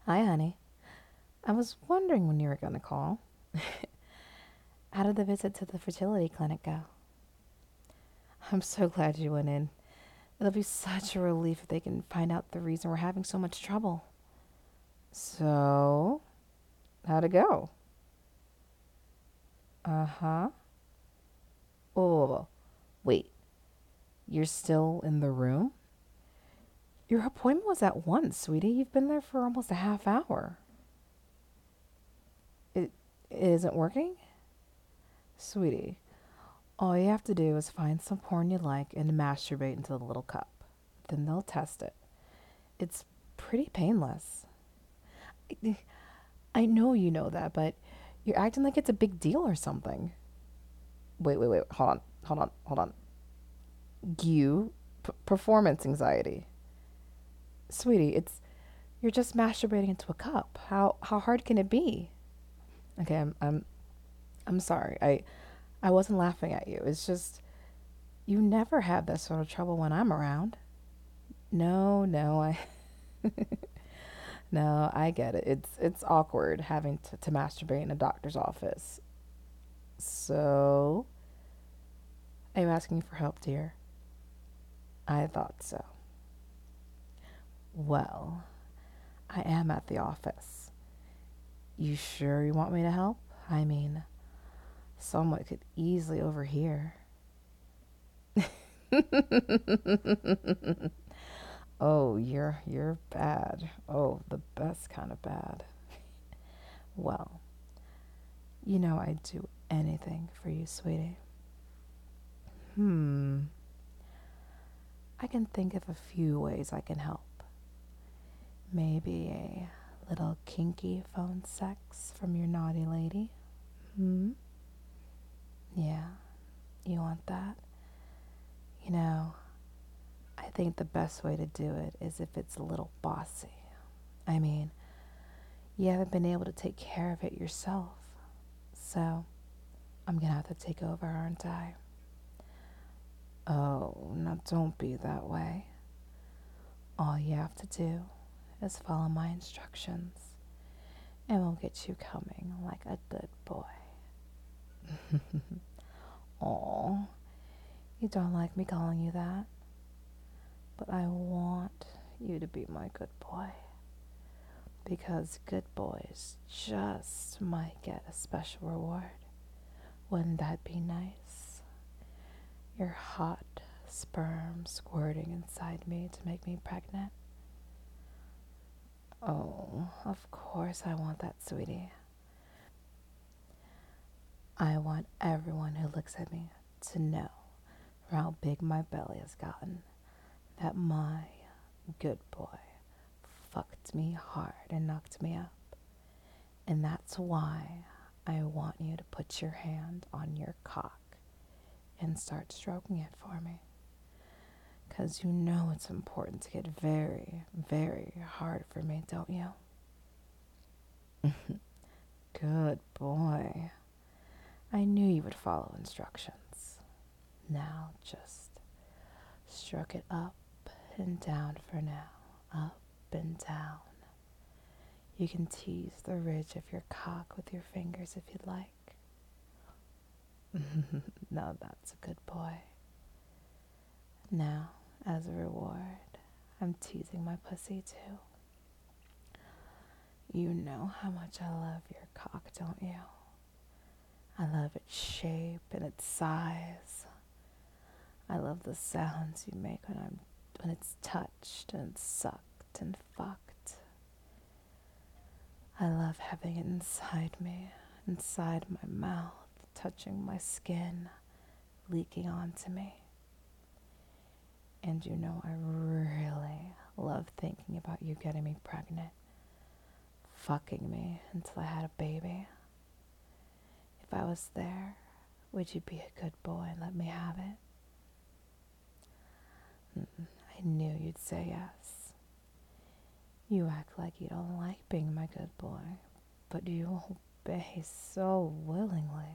Hi, honey. I was wondering when you were going to call. How did the visit to the fertility clinic go? I'm so glad you went in. It'll be such a relief if they can find out the reason we're having so much trouble. So, how'd it go? Uh huh. Oh, wait. You're still in the room? Your appointment was at 1, sweetie. You've been there for almost a half hour. It isn't working? Sweetie, all you have to do is find some porn you like and masturbate into the little cup. Then they'll test it. It's pretty painless. I know you know that, but you're acting like it's a big deal or something. Wait. Hold on. Performance anxiety. Sweetie, you're just masturbating into a cup. How hard can it be? Okay, I'm sorry. I wasn't laughing at you. It's just you never have that sort of trouble when I'm around. No, I no, I get it. It's awkward having to masturbate in a doctor's office. So, are you asking for help, dear? I thought so. Well, I am at the office. You sure you want me to help? I mean, someone could easily overhear. Oh, you're bad. Oh, the best kind of bad. Well, you know I'd do anything for you, sweetie. Hmm. I can think of a few ways I can help. Maybe a little kinky phone sex from your naughty lady. Hmm? Yeah, you want that? You know, I think the best way to do it is if it's a little bossy. I mean, you haven't been able to take care of it yourself. So, I'm gonna have to take over, aren't I? Oh, now don't be that way. All you have to do is follow my instructions, and we'll get you coming like a good boy. Oh, you don't like me calling you that, but I want you to be my good boy. Because good boys just might get a special reward. Wouldn't that be nice? Your hot sperm squirting inside me to make me pregnant. Oh, of course I want that, sweetie. I want everyone who looks at me to know how big my belly has gotten. That my good boy fucked me hard and knocked me up. And that's why I want you to put your hand on your cock and start stroking it for me. 'Cause you know it's important to get very, very hard for me, don't you? Good boy. I knew you would follow instructions. Now just stroke it up and down for now. Up and down. You can tease the ridge of your cock with your fingers if you'd like. Now that's a good boy. Now, as a reward, I'm teasing my pussy too. You know how much I love your cock, don't you? I love its shape and its size. I love the sounds you make when it's touched and sucked and fucked. I love having it inside me, inside my mouth, touching my skin, leaking onto me. And you know I really love thinking about you getting me pregnant, fucking me until I had a baby. If I was there, would you be a good boy and let me have it? I knew you'd say yes. You act like you don't like being my good boy, but you obey so willingly.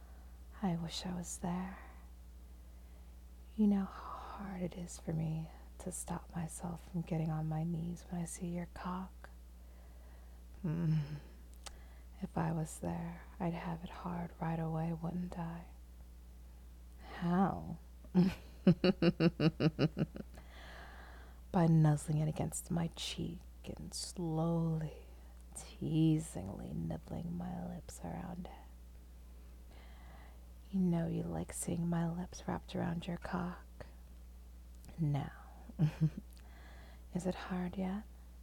I wish I was there. You know how hard it is for me to stop myself from getting on my knees when I see your cock. Mm. If I was there, I'd have it hard right away, wouldn't I? How? By nuzzling it against my cheek and slowly, teasingly nibbling my lips around it. You know you like seeing my lips wrapped around your cock. Now, is it hard yet?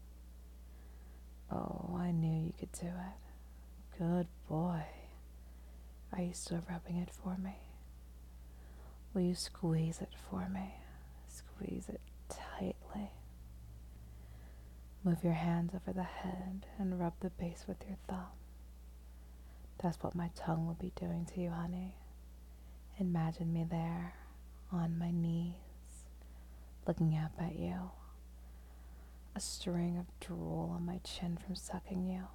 Oh, I knew you could do it. Good boy. Are you still rubbing it for me? Will you squeeze it for me? Squeeze it tightly. Move your hands over the head and rub the base with your thumb. That's what my tongue will be doing to you, honey. Imagine me there, on my knees, looking up at you. A string of drool on my chin from sucking you.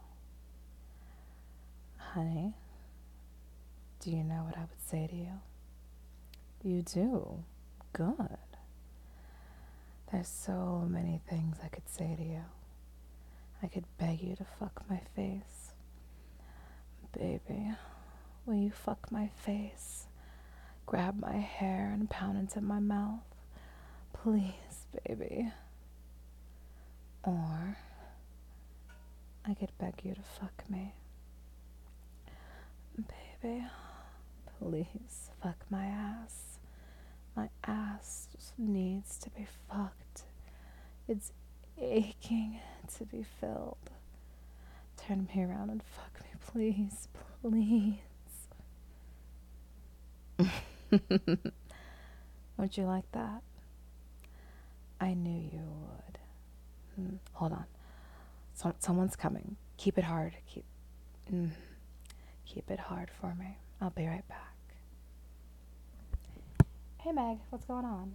Honey, do you know what I would say to you? You do? Good. There's so many things I could say to you. I could beg you to fuck my face. Baby, will you fuck my face? Grab my hair and pound into my mouth. Please, baby. Or I could beg you to fuck me. Baby, please fuck my ass. My ass just needs to be fucked. It's aching to be filled. Turn me around and fuck me, please, please. Would you like that? I knew you would. Hold on. Someone's coming. Keep it hard. Keep it hard for me. I'll be right back. Hey, Meg, what's going on?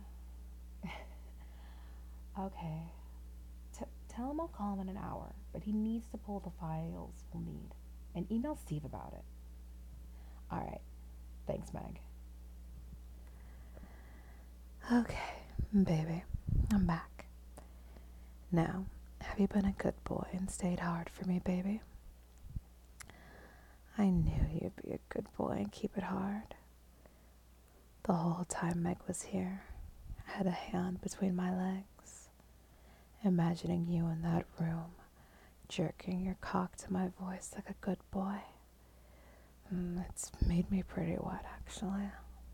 Okay. Tell him I'll call him in an hour, but he needs to pull the files we'll need. And email Steve about it. Alright. Thanks, Meg. Okay, baby. I'm back. Now, have you been a good boy and stayed hard for me, baby? I knew you'd be a good boy and keep it hard. The whole time Meg was here, I had a hand between my legs, imagining you in that room, jerking your cock to my voice like a good boy. It's made me pretty wet, actually.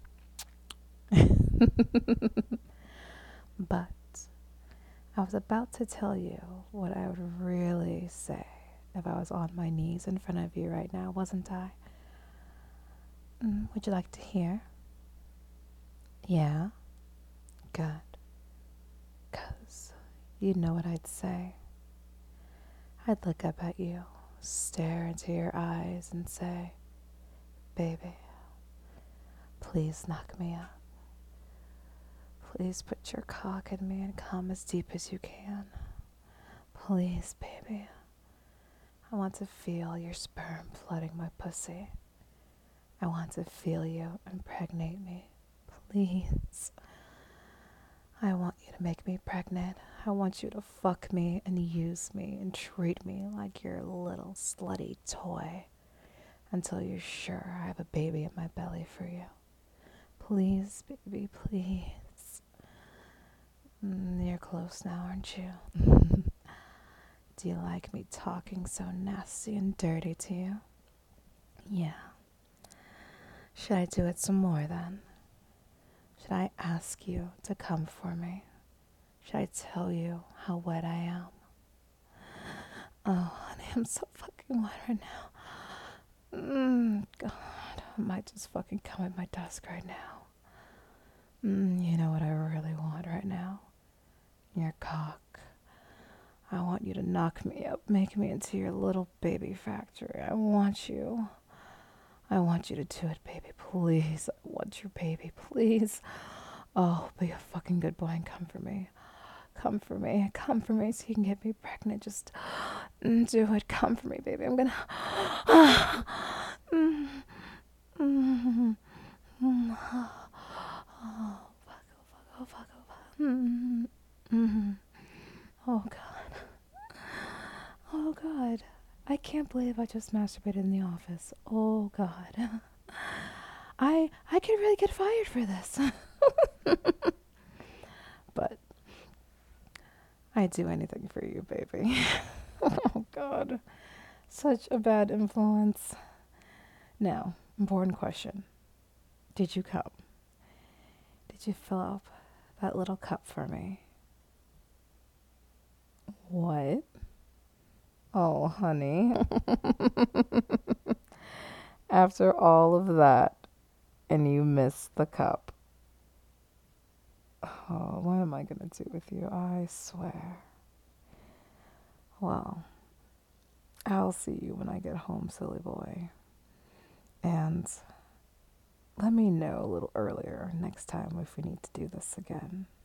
But I was about to tell you what I would really say if I was on my knees in front of you right now, wasn't I? Would you like to hear? Yeah? Good. 'Cause you know what I'd say. I'd look up at you, stare into your eyes and say, baby, please knock me up. Please put your cock in me and come as deep as you can. Please, baby. I want to feel your sperm flooding my pussy. I want to feel you impregnate me. Please. I want you to make me pregnant. I want you to fuck me and use me and treat me like your little slutty toy until you're sure I have a baby in my belly for you. Please, baby, please. You're close now, aren't you? Do you like me talking so nasty and dirty to you? Yeah. Should I do it some more then? Should I ask you to come for me? Should I tell you how wet I am? Oh, honey, I'm so fucking wet right now. God, I might just fucking come at my desk right now. You know what I really want right now? Your cock. I want you to knock me up, make me into your little baby factory. I want you to do it, baby, please. I want your baby, please. Oh, be a fucking good boy and come for me. Come for me so you can get me pregnant. Just do it. Come for me, baby. I'm gonna... Oh, fuck. can't believe I just masturbated in the office. Oh God. I could really get fired for this. But I'd do anything for you, baby. Oh God. Such a bad influence. Now, important question. Did you come? Did you fill up that little cup for me? What? Oh, honey. After all of that, and you missed the cup. Oh, what am I going to do with you? I swear. Well, I'll see you when I get home, silly boy. And let me know a little earlier next time if we need to do this again.